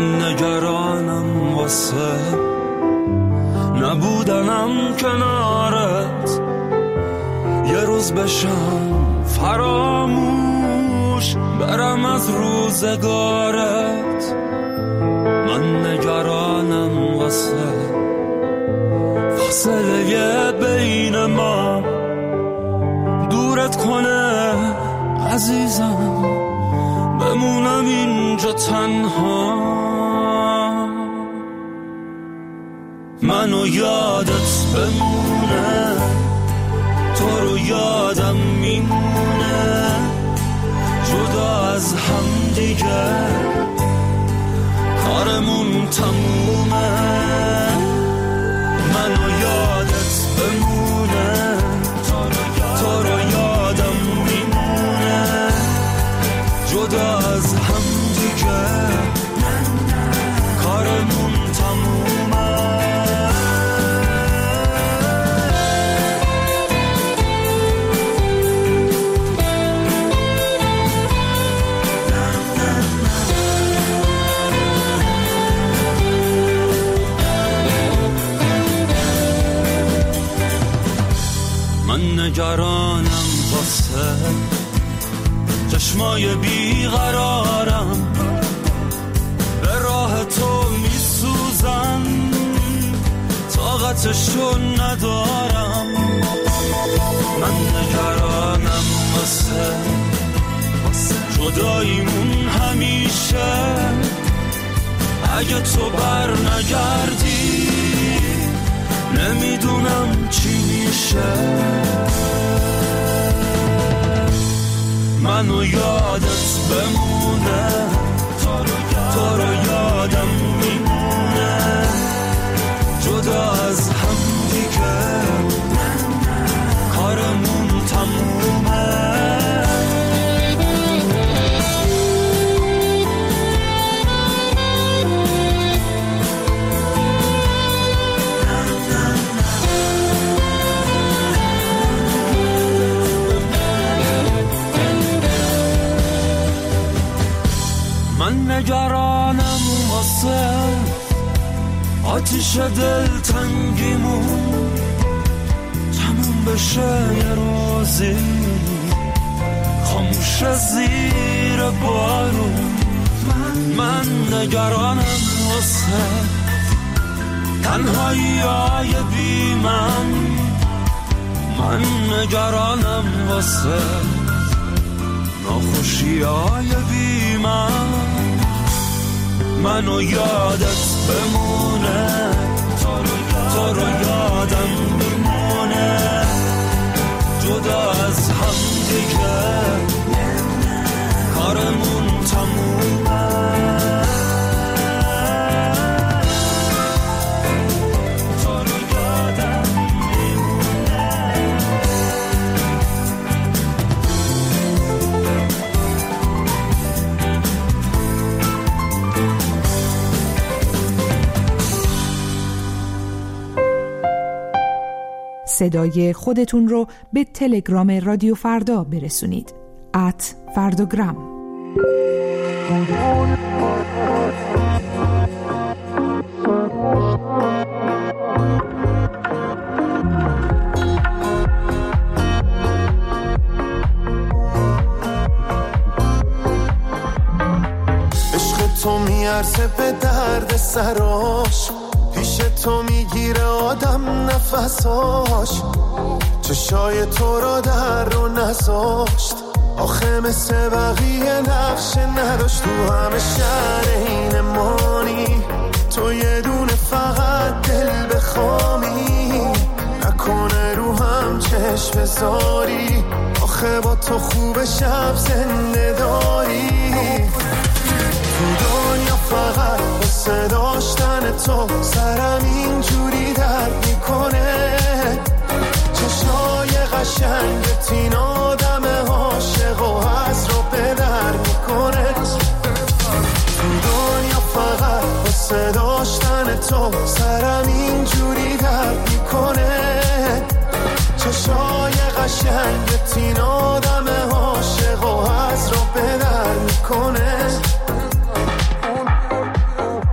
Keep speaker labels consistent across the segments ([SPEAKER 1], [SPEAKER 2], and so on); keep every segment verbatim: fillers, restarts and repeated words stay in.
[SPEAKER 1] نگرانم واسه نبودنم کنارت، یه روز بشم فراموش برم از روزگارت. من نگرانم واسه فاصله بین ما دورت کنه عزیزم، بمونم اینجا تنها. منو یادت بمونه، تو رو یادم میمونه، جدا از هم دیگه کارمون تمومه. منو یادت بمونه، تو رو یادم میمونه، جدا از هم دیگه کارمون تمومه. من نگرانم واسه چشمای بیقرارم، به راه تو میسوزم، طاقتشو ندارم. من نگرانم واسه جداییمون همیشه، اگه تو بر نگردی نمیدونم چی میشه. منو یادت بمونه، تو رو یادم میمونه، جدا از هم دیگه کارمون تمومه. من نگرانم واسه آتیش دل تنگیمون تموم بشه یه روزی، خاموش زیر بارون. من نگرانم واسه تنهایی های بی من، من نگرانم واسه ناخوشی های بی من. منو یادت بمونه، تو رو یادم میمونه، جدا از هم دیگه کارمون تمومه.
[SPEAKER 2] صدای خودتون رو به تلگرام رادیو فردا برسونید. ات فرداگرام.
[SPEAKER 3] عشق تو میارزه به درد سراش، پیش تو میگیره آدم نفساش، چشای تو رو در رو نذاشت، آخه مثل بقیه نقش نداشت. تو همه شهر این مانی، تو یه دونه فقط دل بخوامی، نکنه رو هم چشم بذاری، آخه با تو خوب شب زنده داری. تو دنیا فقط واسه داشتن تو سرم اینجوری درد میکنه، چشای قشنگت این آدم عاشق و حس رو به در میکنه. تو دنیا فقط واسه داشتن تو سرم اینجوری درد میکنه، چشای قشنگت این آدم عاشق و حس رو به در میکنه.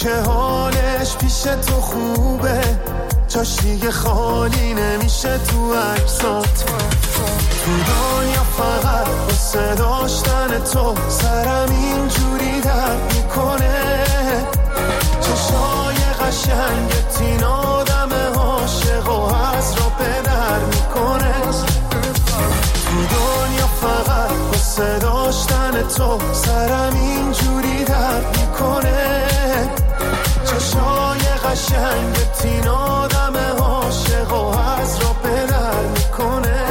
[SPEAKER 3] که حالش پیش تو خوبه، جاش دیگه خالی نمیشه تو عکسات. تو دنیا فقط واسه داشتن تو سرم اینجوری درد میکنه. چشای قشنگت این آدم عاشق و از را پدر میکنه. تو دنیا فقط واسه داشتن تو سرم اینجوری درد میکنه. چشای قشنگت این آدم عاشق و از را پدر میکنه.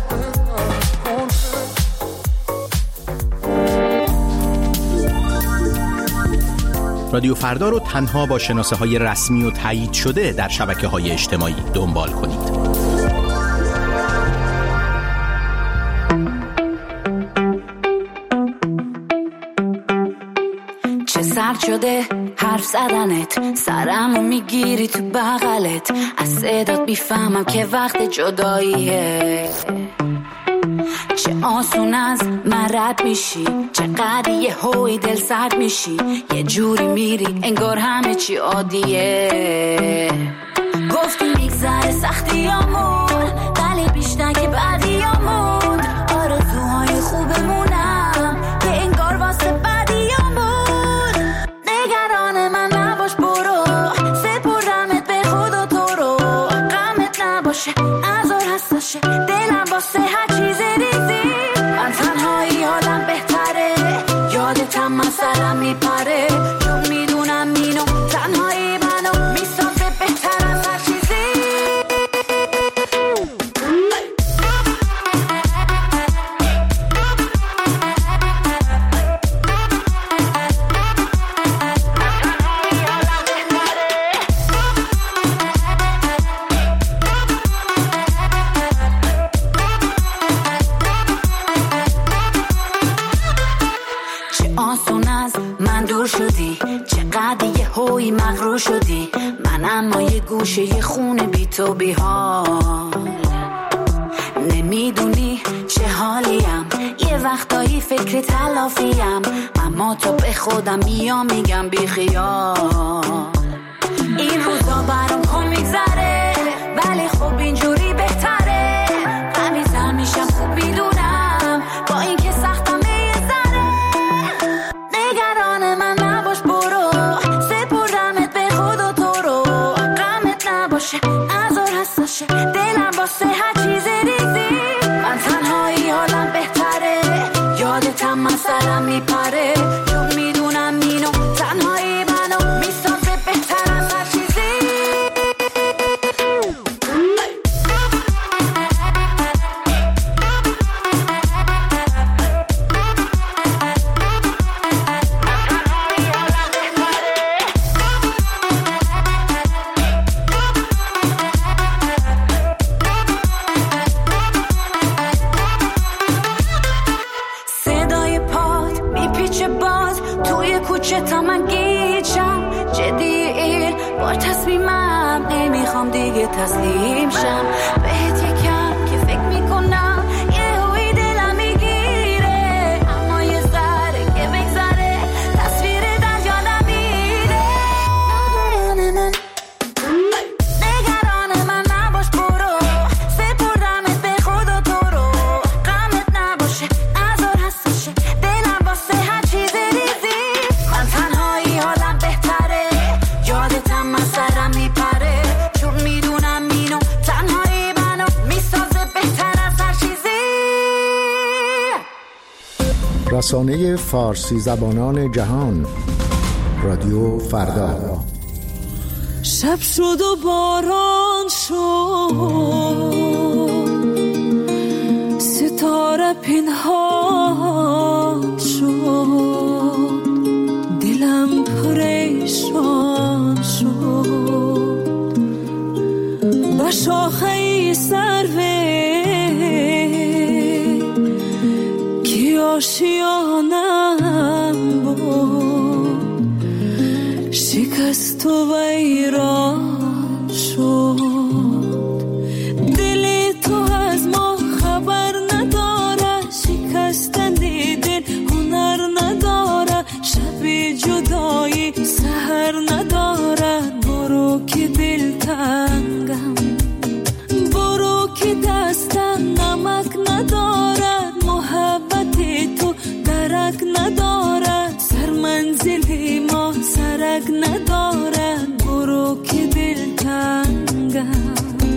[SPEAKER 4] رادیو فردا رو تنها با شناسه های رسمی و تایید شده در شبکه های اجتماعی دنبال کنید.
[SPEAKER 5] چه سرد شده حرف زدنت، سرمو میگیری تو بغلت، از صدات بیفهمم که وقت جداییه. چه آسون از من رد میشی، چقدر یه هوی دل سرد میشی، یه جوری میری انگار همه چی عادیه. گفتی میگذره سختیامون، ولی بیشتر که بعدیامون، آرزوهای خوبمونم که انگار واسه بعدیامون. نگران من نباش برو، سپردمت به خود و تو رو، غمت نباشه ازار هستشه دلم واسه هر چیز ریزی. من تنهایی حالم بهتره، یادتم من سرم میپره، چون میدونم اینو تنهایی منو میسازه بهتر از هر چیزی. شدی چقدر یه هوی مغرور شدی، من اما یه گوشه یه خونه بی تو بی حال. نمیدونی چه حالیم، یه وقتایی فکر تلافیم، اما تو به خودم میام میگم بی خیال. این روزا برام کن میگذره، ولی خب اینجوری بهتره. غمیزم میشم خوب میدونم، با این که سختم یه ذره. نگران من نباش برو، سپردمت به خود و تو رو، غمت نباشه ازار هستشه دلم واسه هر چیز ریزی. من تنهایی حالم بهتره، یادتم من سرم میپره، چون میدونم اینو تنهایی منو میسازه بهتر از هر چیزی. صدای پات میپیچه باز توی کوچه تا من گیجم، جدی این بار تصمیمم، نمیخوام دیگه تسلیم شم بهت یکم که فکر میکنم یه هوی دلم میگیره، اما یه ذره که بگذره تصویر در یادم میره. نگران من نباش برو، سپردمت به خود و تو رو، غمت نباشه ازار هستشه دلم واسه هر چیز ریزی. من تنهایی حالم بهتره، یادتم من سرم میپره، چون میدونم اینو تنهایی منو میسازه بهتر از هر چیزی.
[SPEAKER 6] رسانه فارسی زبانان جهان، رادیو فردا.
[SPEAKER 1] شب شد و باران شد، ستاره پنهان شد، دلم پریشان شد. با شاخه سروه کی آشیانم بود، شکست و ویران شد. دل تو از ما خبر نداره، شکستن دل هنر نداره، شب جدایی سحر نداره. که دلتنگم، برو که دستم نمک ندارد، محبت تو درک ندارد، سر منزل ما سرک ندارد، برو که دلتنگم.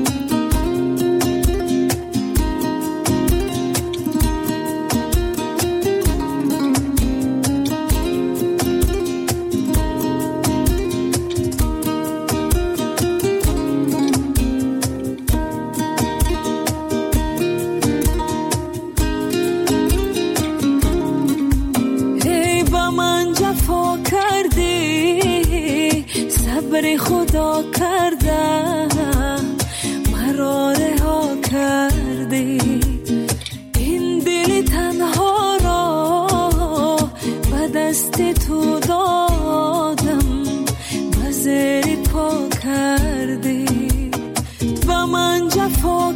[SPEAKER 1] صبر خدا کردم، مرا رها کردی، این دل تنها را به دست تو دادم، به زیر پا کردی، با من جفا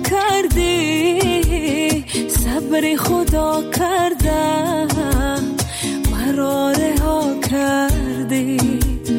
[SPEAKER 1] کردی، صبر خدا کردم، مرا رها کردی،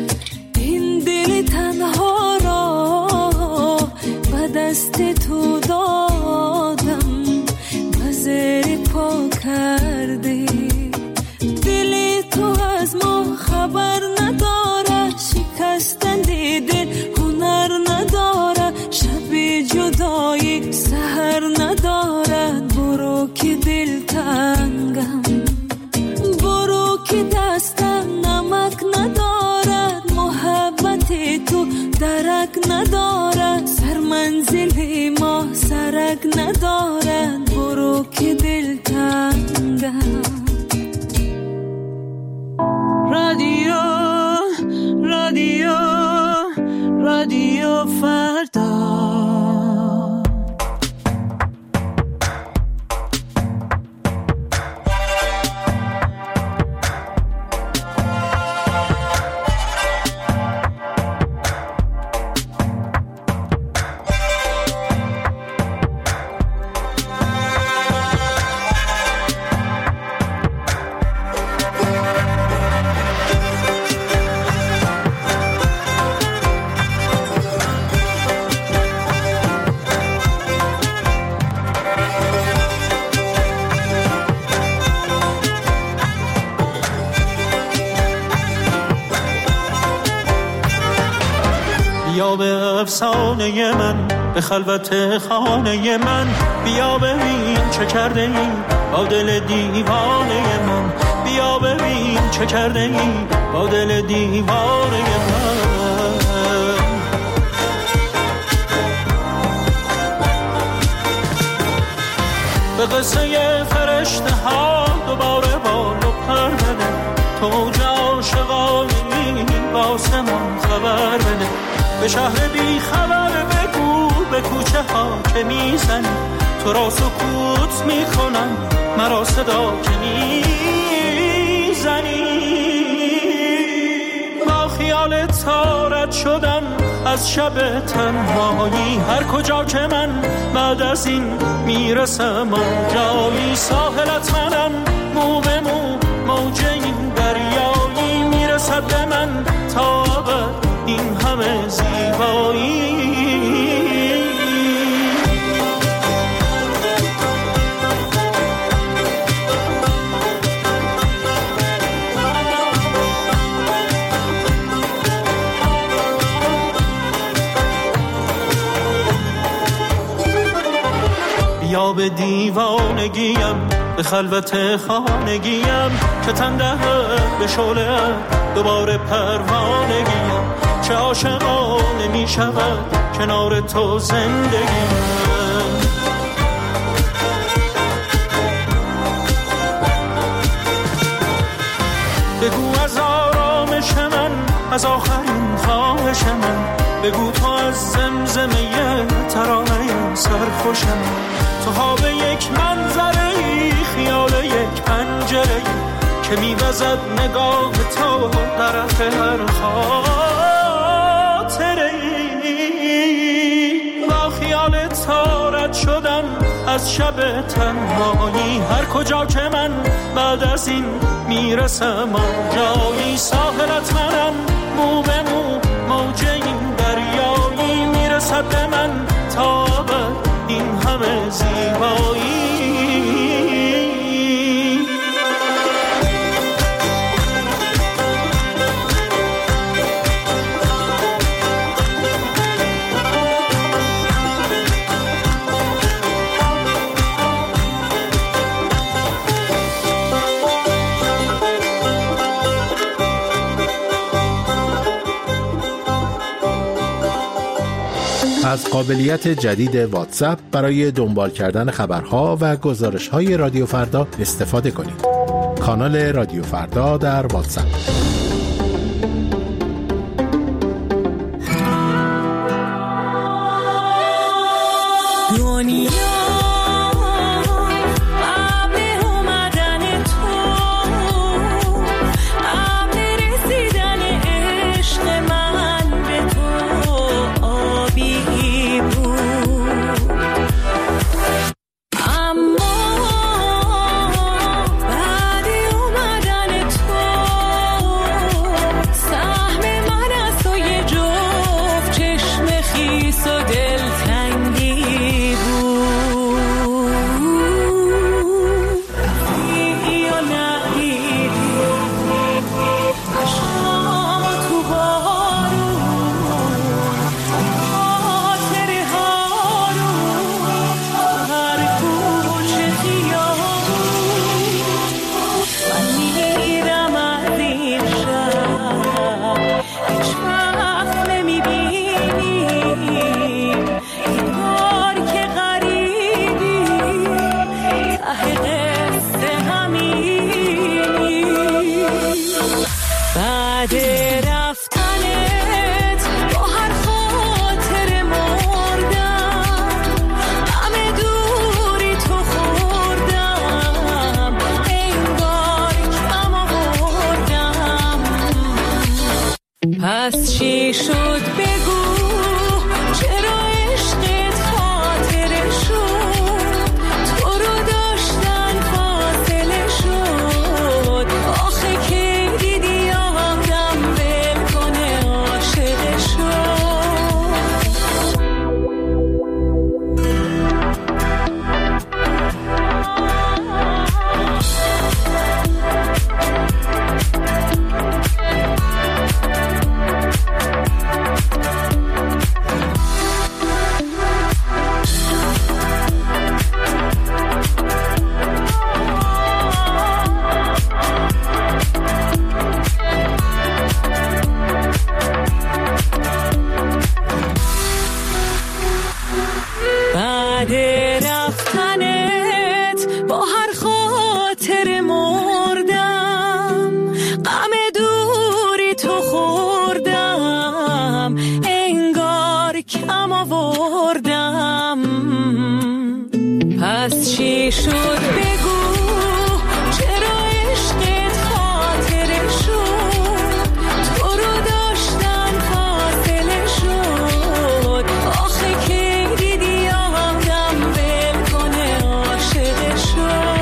[SPEAKER 1] تنها را به دست تو دادم، به زیر پا کردی، دل تو از ما خبر نداره، شکستن دل هنر نداره، شب جدایی سحر نداره، برو که دل تنگم، برو که دستم نمک ندارد، محبت تو درک ندارد، سر منزل ما سرک ندارد، برو که دل تنگم. رادیو رادیو رادیو فردا.
[SPEAKER 7] بیا به افسانه من، به خلوت خانه من، بیا ببین چه کرده ای با دل دیوانه من، بیا ببین چه کرده ای با دل دیوانه من. به قصه فرشته ها دوباره بالو پر بده، تو اوج عاشقانی با آسمان خبر بده، به شهر بی خبر بگو به کوچه ها که میزنی، تو را سکوت میکنم مرا صدا که میزنی. با خیال تارت شدم از شب تنهایی، هر کجا که من بعد از این میرسم آنجایی، ساحلت منم مو به مو، موج این دریایی میرسد به من تا ابد این همه زیبایی. بیا به دیوانگیم، به خلوت خانگیم، که تن دهد به شعله دوباره پروانگیم، چه عاشقانه می شود کنار تو زندگیم. بگو از آرامش من، از آخرین خواهش من، بگو تو از زمزمه ترانه سرخوشم، تو خواب یک منظره، خیال یک پنجره که میوزد نگاه تو طرف هر خاطره. با خیال تارت شدم از شب تنهایی، هر کجا که من بعد از این میرسم آنجایی، ساحلت منم مو به مو، موج این دریا
[SPEAKER 6] از قابلیت جدید واتساپ برای دنبال کردن خبرها و گزارش‌های رادیو فردا استفاده کنید. کانال رادیو فردا در واتساپ.
[SPEAKER 1] دنیا قبل اومدن تو، قبل رسیدن عشق من به تو آبی بود، اما بعد اومدن تو سهم من از تو یه جفت چشم خیس و دلتنگی پس چی شد بگو، چرا عشقت خاطره شد، تو رو داشتن فاصله شد، آخه که دیدی آدم ول کنه عاشق شد. پس چی شد بگو، چرا عشقت خاطره شد، تو رو داشتن فاصله شد، آخه که دیدی آدم ول کنه عاشق شد.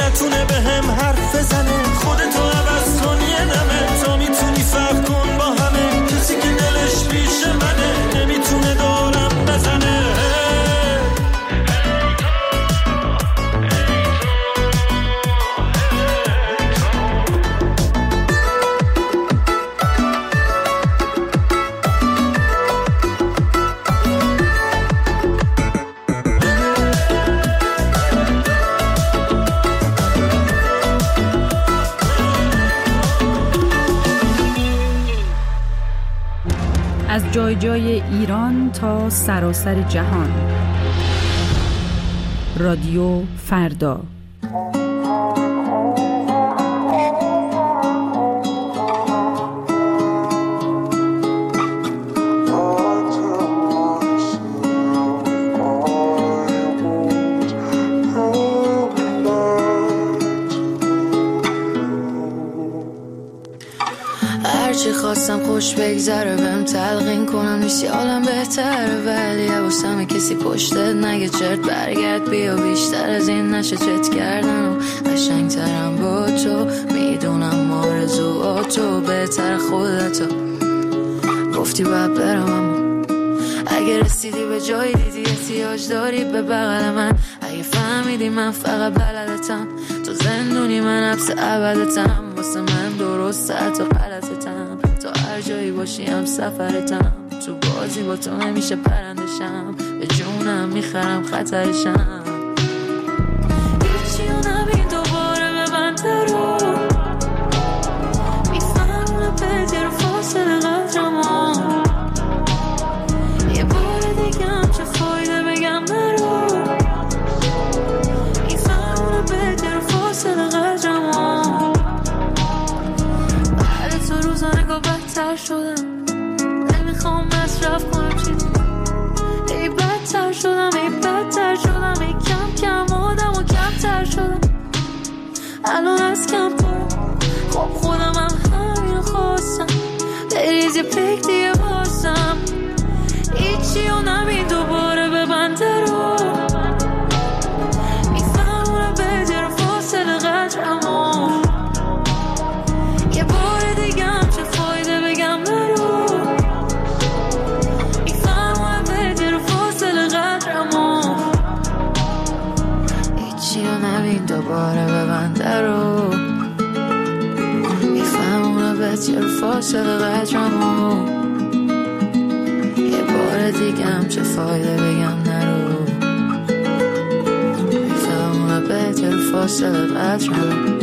[SPEAKER 7] نتونه به هم حرف بزنه. خودتو عوض کن یه دمه تا میتونی فرق کن با همه. کسی که دلش پیش منه نمیتونه دارم بزنه.
[SPEAKER 8] از جای جای ایران تا سراسر جهان. رادیو فردا.
[SPEAKER 9] هرچی خواستم خوش بگذره بهم تلقین کنم نیست یه عالم بهتره، ولی حواسم کسی پشتت نگه چرت برگرد بیا. بیشتر از این نشه چت کردن و قشنگترم با تو. میدونم آرزوهاتو بهتر خودتو گفتی باید برم، اما اگه رسیدی به جایی دیدی احتیاج داری به بغل من. اگه فهمیدی من فقط بلدتم، تو زندونی من حبس ابدتم. واسه من درست حتی غلطتم، تا هر جایی باشی هم سفرتم. تو بازی با تو همیشه پرندشم، به جونم میخرم خطرشم. هیچی رو نبین دوباره به من درو، میفهمونه بدیر فاصله قدرمو. یه بار دیگه هم چه فایده بگم نرو، میفهمونه بدیر فاصله قدرمو. بعد تو روزانه گاه بدتر شدم، نمیخوام مصرف کنم چیزی. ای بدتر شدم، ای بدتر شدم، ای کم کم آدم و کمتر شدم. الان از کم پرم، خب خودم هم همین خواستم. بریز یه پک دیگه بازم، هیچی رو نبین دوباره به بنده رو. میفهمونه بدیر فاصله قدرمو. یه بار دیگه هم چه فایده بگم نرو، میفهمونه بدیر فاصله قدرمو. هیچی رو نبین دوباره به بنده رو، میفهمونه بدیر فاصله قدرمو. یه بار دیگه هم چه فایده بگم نرو، میفهمونه بدیر فاصله قدرمو.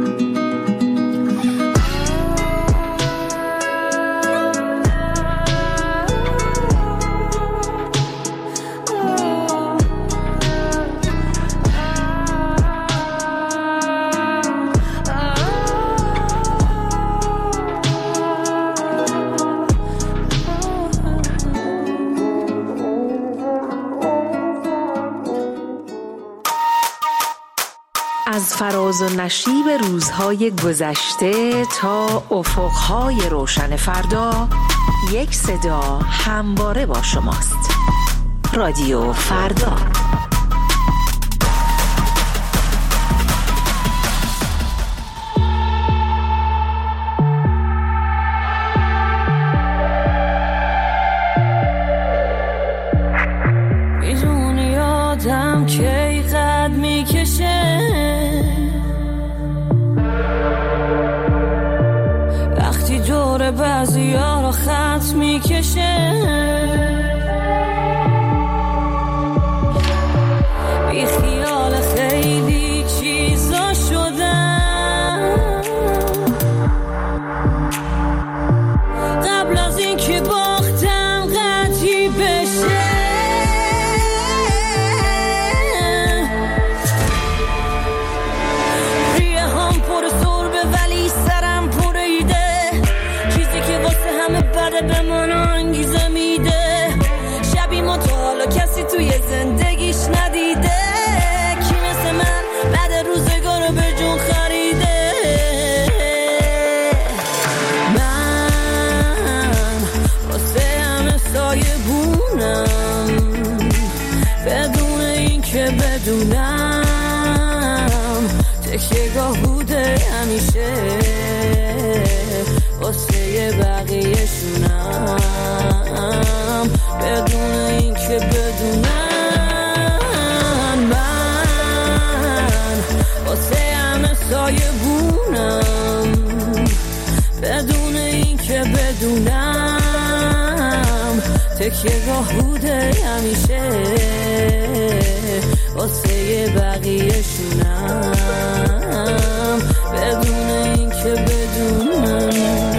[SPEAKER 10] از فراز و نشیب روزهای گذشته تا افقهای روشن فردا، یک صدا همواره با شماست. رادیو فردا.
[SPEAKER 1] میدونی آدم کی قد میکشه، وقتی دور بعضی ها را خط میکشه. بی خیال خیلی چیزا شدم، قبل از این که باختم قطعی بشه. ریه هم پر سربه ولی سرم پر ایده، چیزی که واسه همه بده به من انگیزه میده. شبی ما تا حالا کسی توی زندگیش ندیده، کی مثل من بعد روزگار رو به جون خریده. من واسه همه سایه بونم، بدون این که بدونم تکیه‌گاه بوده همیشه واسه بقیه‌شونم بدون این که بدونم من واسه همه سایه بونم بدون این که بدونم تکیه‌گاه بوده همیشه واسه بقیه‌شونم بدون این که بدونم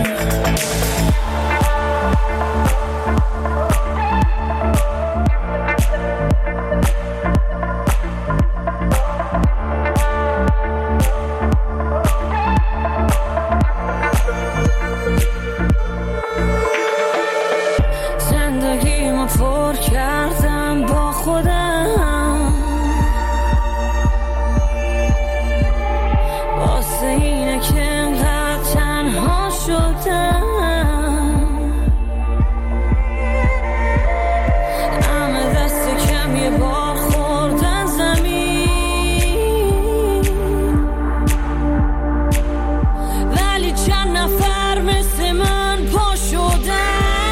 [SPEAKER 1] زندگیمو پر کردم با خودم واسه اینه که انقدر تنها شدم همه دست کم یه بار خوردن زمین ولی چند نفر مثل من پا شدن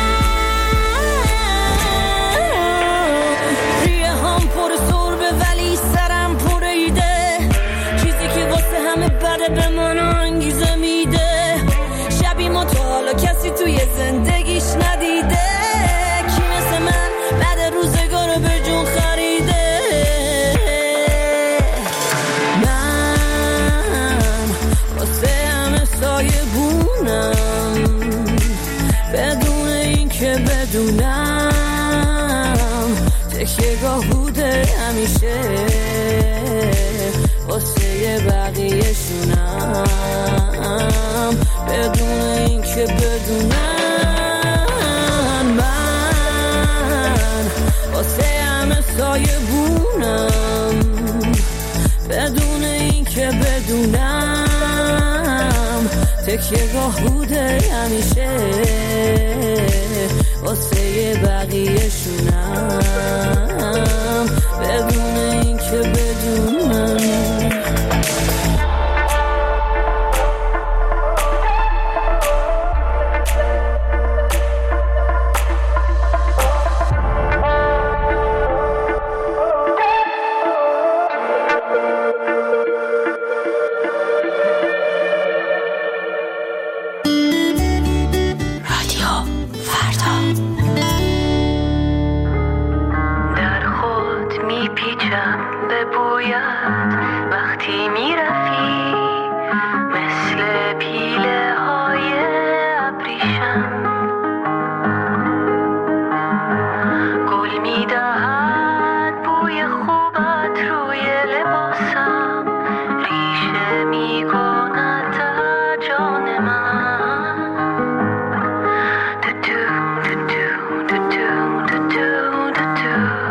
[SPEAKER 1] ولی سرم پر ایده چیزی که واسه همه بده به من انگیزه میده شبی ما تو حالا کسی توی زندگیش ندیده کی مثل من بعد روزگارو به جون خریده من واسه همه سایه بونم بدون این که بدونم تکیه‌گاه بوده همیشه واسه بقیه‌شونم بدون این که بدونم من واسه همه سایه بونم بدون این که بدونم تکیه‌گاه بوده همیشه واسه بقیه‌شونم بدون این که بدونم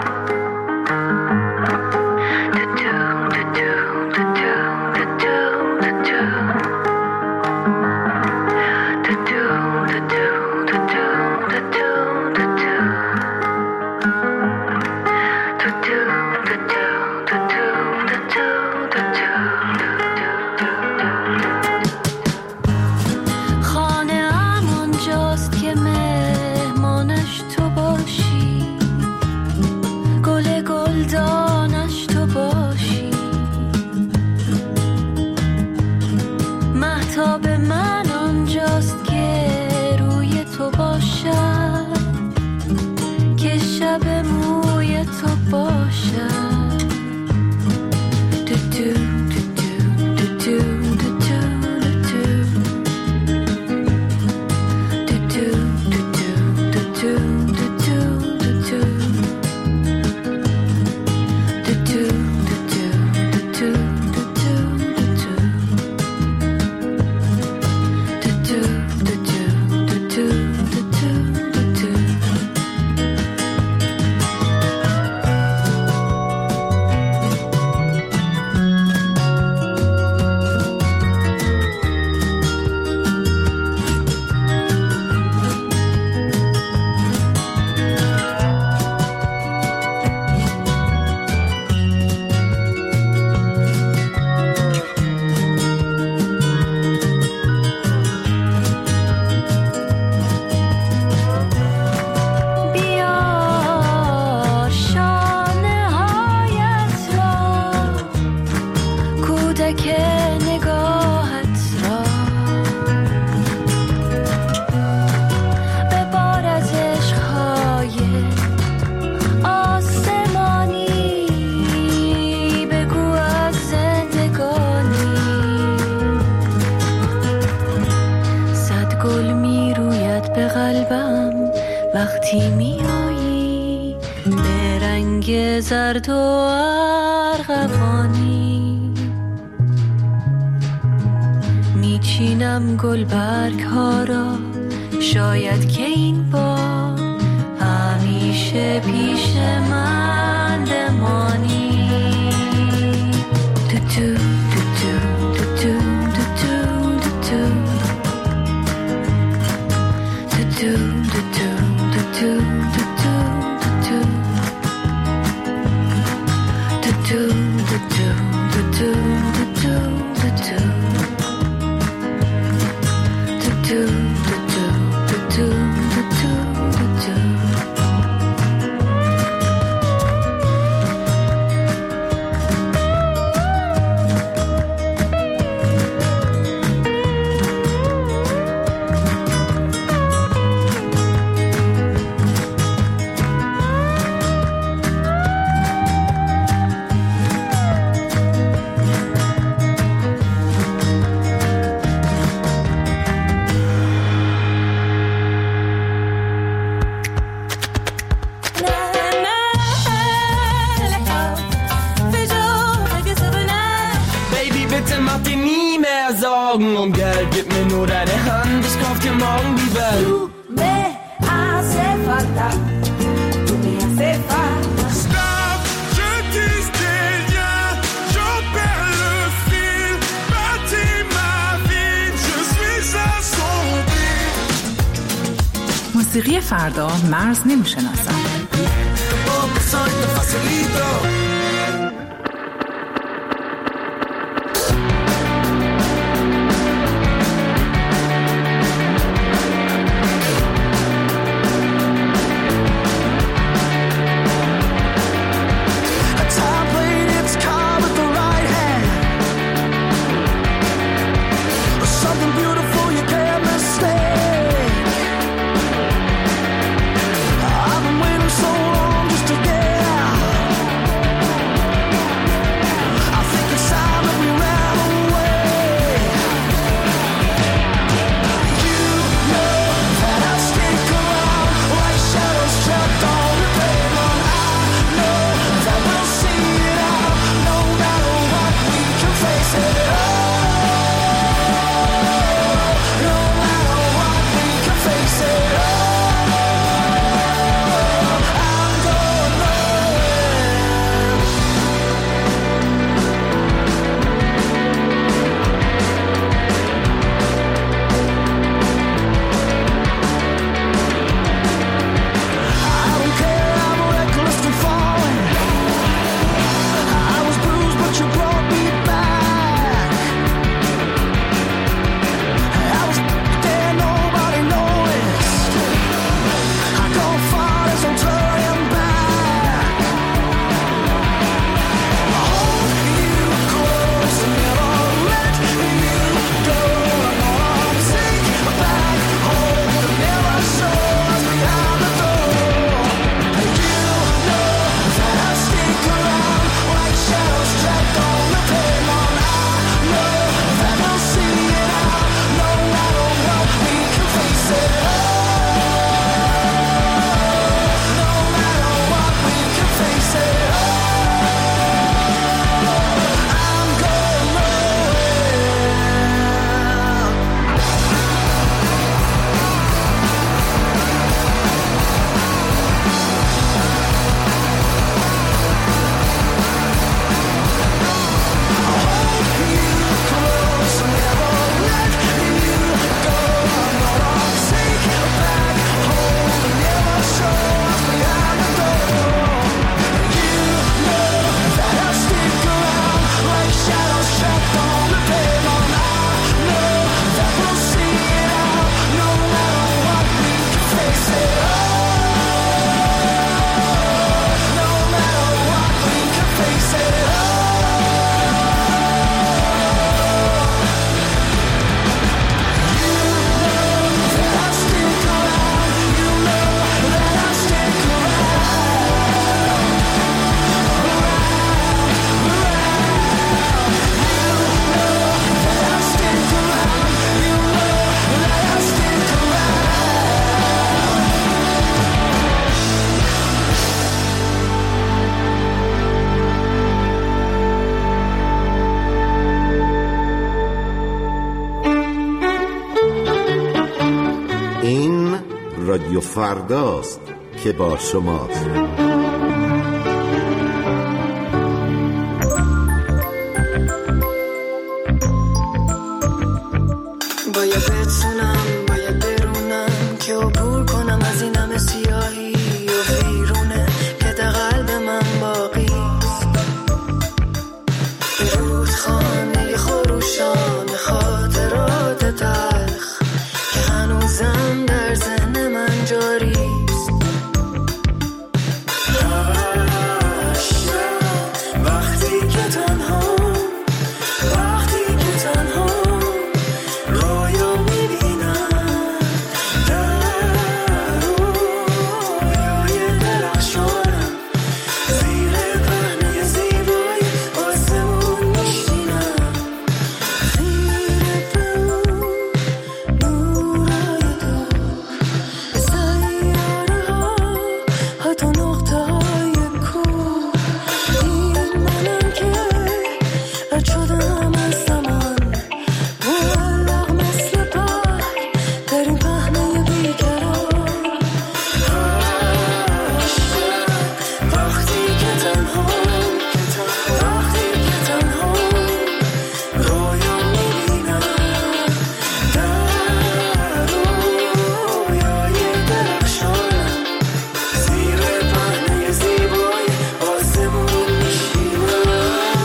[SPEAKER 11] do
[SPEAKER 9] که نگاهت را به بار از عشقهای آسمانی بگو از زندگانی. صد گل می روید به قلبم وقتی می آیی به رنگ زرد و ارغوانی. میچینم گل برگ ها را شاید که این بار همیشه پیش من بمانی. تو تو تو تو تو تو تو تو تو تو
[SPEAKER 11] Um Geld, gib mir nur deine Hand, ich kauf dir morgen die Welt.
[SPEAKER 1] Du me hace falta, tu me hace falta.
[SPEAKER 3] Stop, je disdaigne, j'en perds le fil. Bâtis ma vie, je suis assombri.
[SPEAKER 8] موسیقی فردا مرز نمیشناسد.
[SPEAKER 3] I've been waiting so long just to get out.
[SPEAKER 12] رادیو فرداست که با شماست.
[SPEAKER 9] باید بتونم باید برونم که عبور کنم از این همه سیاهی و ویرونه که در قلب من باقیست. به رودخانه خروشان خاطرات تلخ که هنوزم در ذهن من جاریست. وقتی که تنها وقتی که تنها رویا میبینم در رویای درخشانم زیر پهنه زیبای آسمون میشینم. خیره به اون نورای دور به سیاره ها حتی نقطه های کور. این منم که رد شدم از زمان معلق مثل برگ در این پهنه بیقرار. وقتی که تنها وقتی که تنها رویا میبینم در رویای درخشانم زیر پهنه زیبای آسمون میشینم.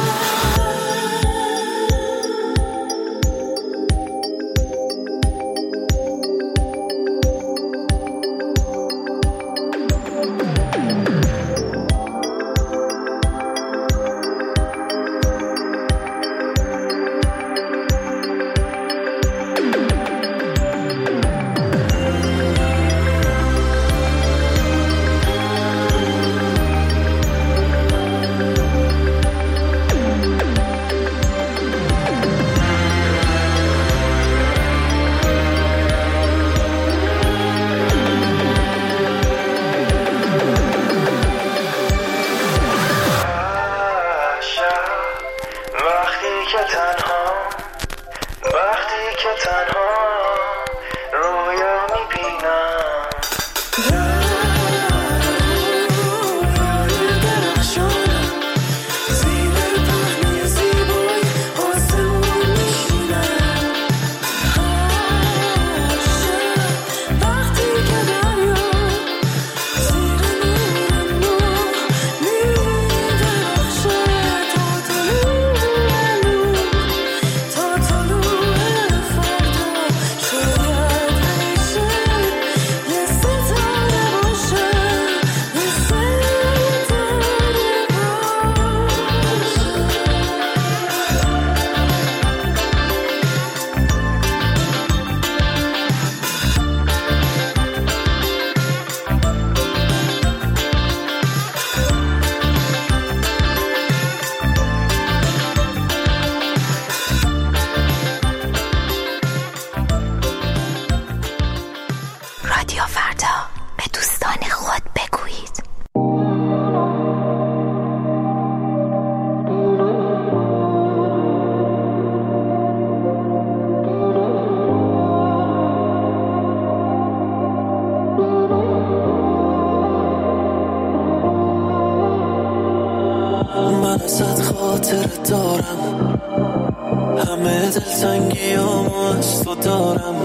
[SPEAKER 9] وقتی که تنها وقتی که تنها رویا میبینم رویای درخشانم زیر پهنه زیبای آسمون میشینم. وقتی که دریا زیر نور نور میدرخشه تا طلوع تا طلوع فردا. شاید بشه یه ستاره باشه یه ستاره باشه.
[SPEAKER 5] رادیو فردا، به دوستان خود بگویید.
[SPEAKER 13] من ازت خاطر دارم، همه دلتنگیامو از تو دارم،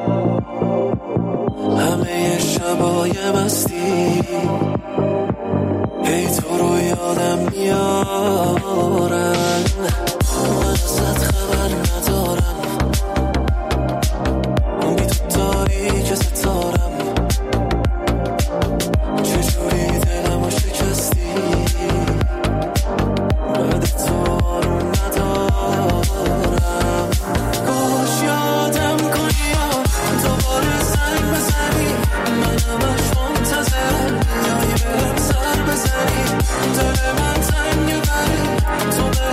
[SPEAKER 13] همه شبای مستی هی تو رو یادم میارن. من ازت خبر ندارم، بی تو تاریک ستارم، چجوری دلمو شکستی بعد تو آروم ندارم. کاش یادم کنی یا دوباره زنگ بزنی، من همش منتظرم بیایی بهم سر بزنی. دل من تنگه ولی تو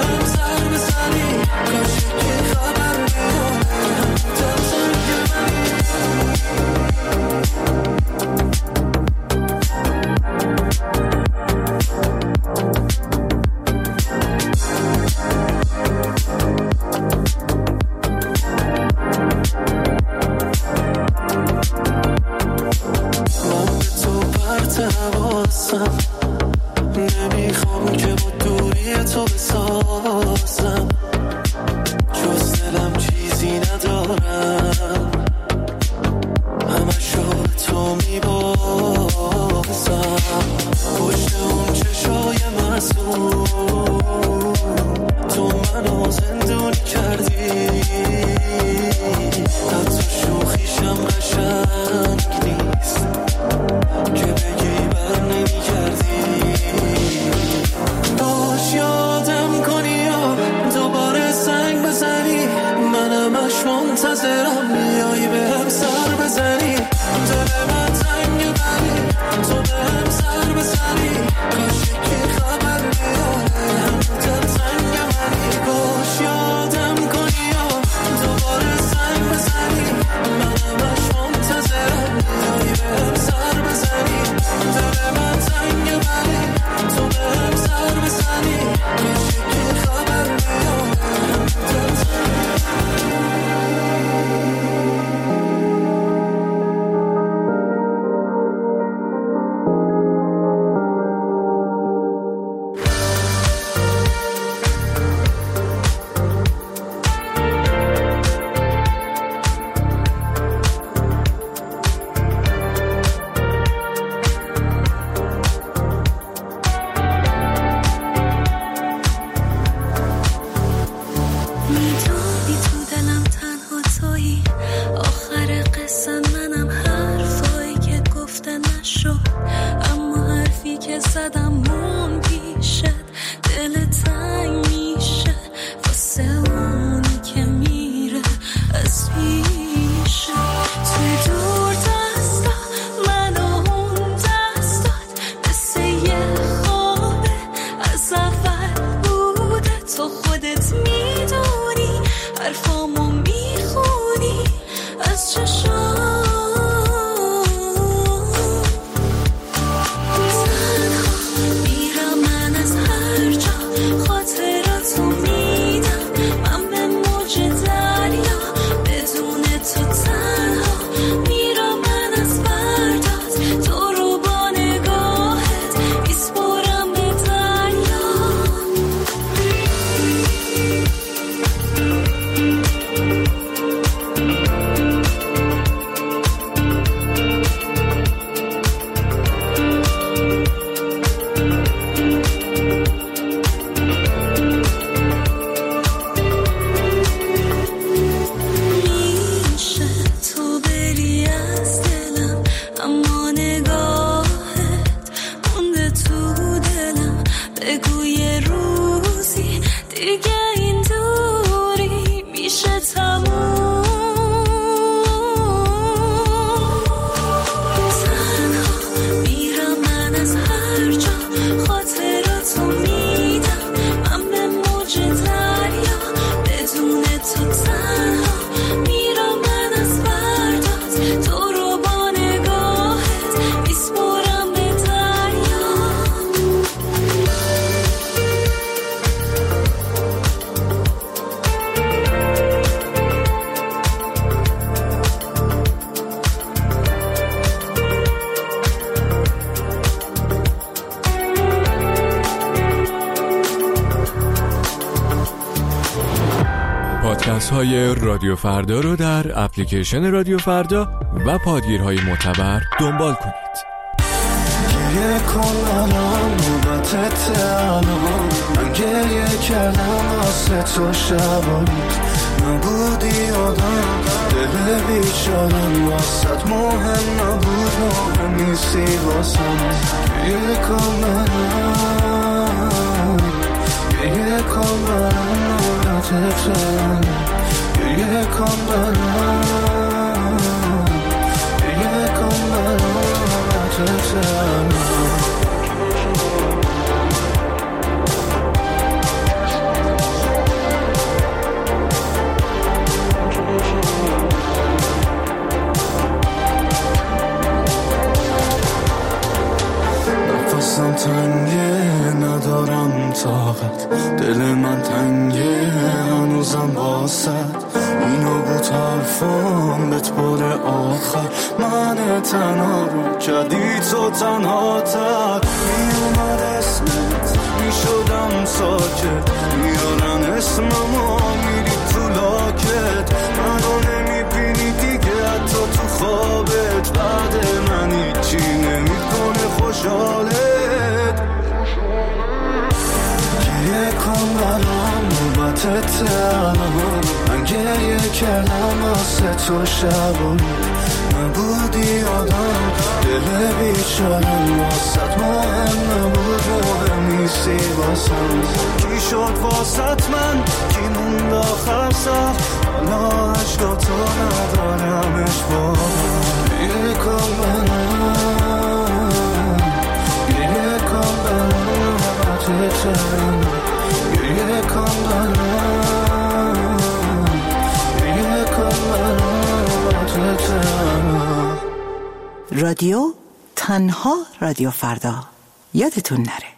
[SPEAKER 13] بازم جز دلم چیزی ندارم، همه شو تو میبازم. پشت اون چشای معصوم تو منو زندون کردی، حتی شوخیشم قشنگ نیست که بگی بر نمی کردی. باش یادم کنی یا دوباره زنگ بزنی، منم اش منتظرم میایی به هم سر بزنی. دل من تنگ بری تو به هم سر بزنی، کاش یکی خبر بیاره هم دل تنگ منی. باش یادم کنی یا دوباره زنگ بزنی، منم اش منتظرم میایی به هم سر بزنی. دل من تنگ بری تو به هم سر بزنی، کاش یکی خبر بیاره هم دل تنگ
[SPEAKER 14] پادکست های رادیو فردا رو در اپلیکیشن رادیو فردا و پادگیرهای معتبر دنبال کنید.
[SPEAKER 13] گریه کن الان نوبتت الان، من گریه کردم واسه تو شبانی، نبودی آدم دل بیچارم، واسط مهم نبود مهم نیستی واسم. گریه کن الان، گریه کن الان نوبتت الان، گریه کن الان، گریه کن الان نوبتت الان. نفسم تنگه ندارم طاقت، دل من تنگه هنوزم واسد، اینو بود حرفم به طور آخر، من تنها رو جدی تو تنها تر. میومد اسمت می شدم ساکت، میارن اسممو میری تو لاکت، منو نمی بینی دیگه حتی تو خوابت، بعد من هیچی نمی کنه خوشحالت. گریه کن برام نوبتت الان، من گریه کردم واسه تو شبون نبودی آدم، دل بیچارم واسط مهم نبود، مهم نیستی واسم. کی شد واسط من، کی موند آخر سر، حالا عشقا تو ندارمش بابم. گریه کن برام، گریه کن برام نوبتت الان، گریه کن برام، گریه کن برام نوبتت الان.
[SPEAKER 15] رادیو تنها رادیو فردا، یادتون نره.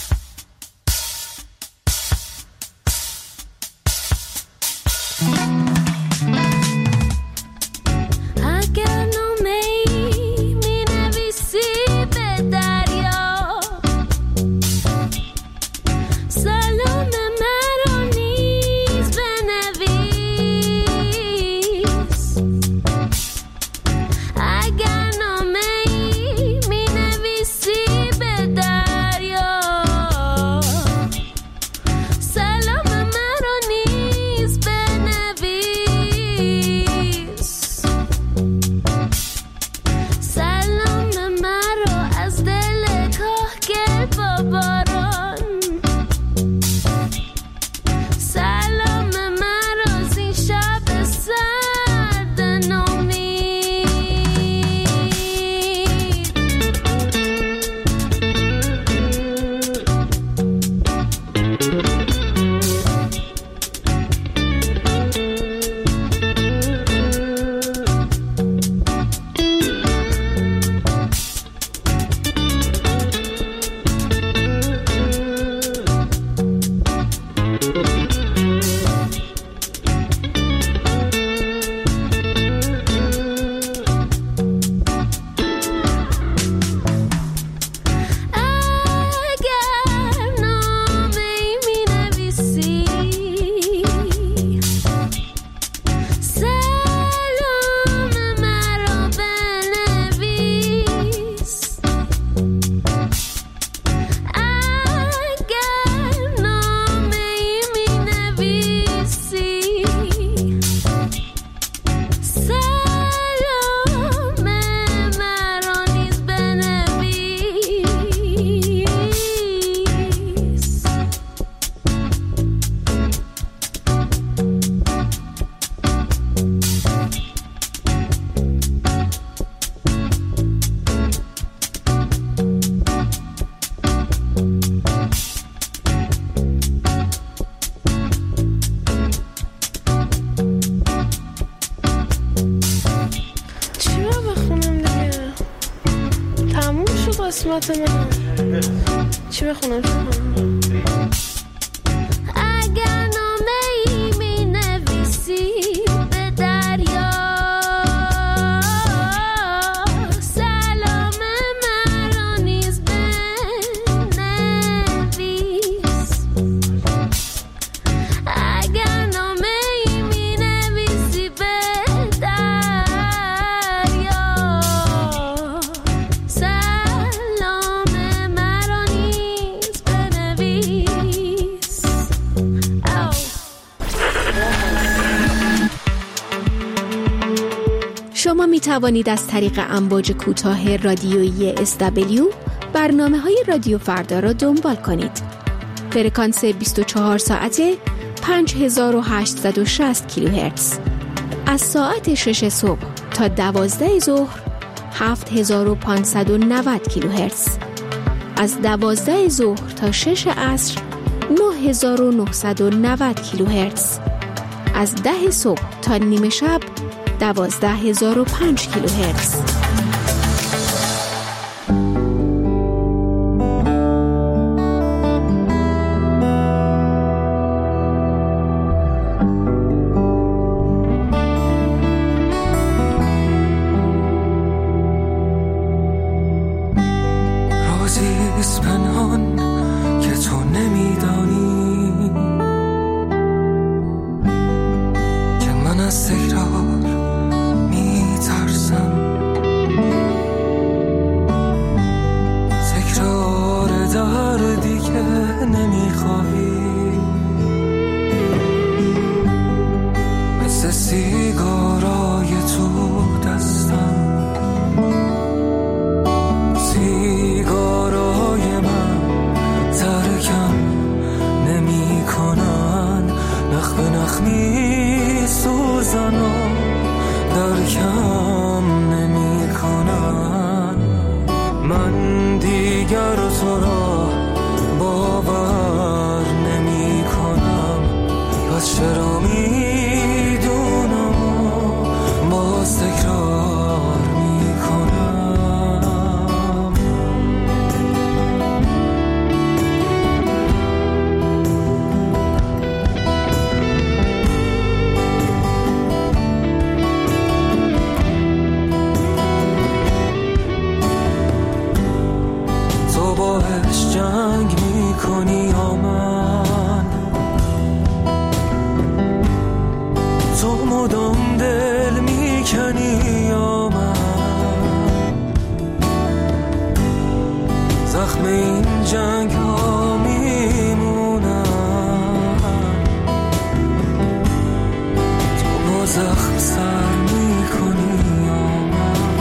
[SPEAKER 16] قسمت من چی بخونم شما؟
[SPEAKER 1] اگر نامه ای می نویسی به دریا، سلام مرا نیز بنویس. اگر نامه ای می نویسی به دریا، سلام مرا نیز بنویس.
[SPEAKER 17] شما می توانید از طریق امواج کوتاه رادیویی اس دبلیو برنامه‌های رادیو فردا را دنبال کنید. فرکانس بیست و چهار ساعته پنج هزار و هشتصد و شصت کیلوهرتز. از ساعت شش صبح تا دوازده ظهر هفت هزار و پانصد و نود کیلوهرتز. از دوازده ظهر تا شش عصر نه هزار و نهصد و نود کیلوهرتز. از ده صبح تا نیمه شب دوازده هزار و پنج کیلوهرتز.
[SPEAKER 13] روزی پنهان که تو نمی نخ می سوزن و درکم نمی کنن. من دیگر تو را باور نمی کنم، پس چرا می دونم و باز تکرار می کنم. تو باش جنگ می کنی یا من، تو مدام دل می کنی یا من. زخم این جنگ ها می مونن، تو با زخم سر می کنی یا من.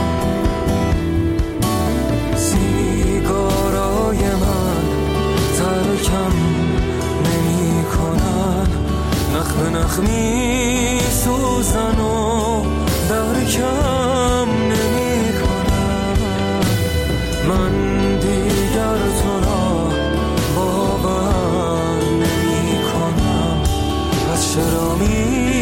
[SPEAKER 13] سیگارای من ترکم نمی کنن، نخ به نخ می سوزن و درکم نمی کنن. من دیگر تو را باور نمی کنم، پس چرا می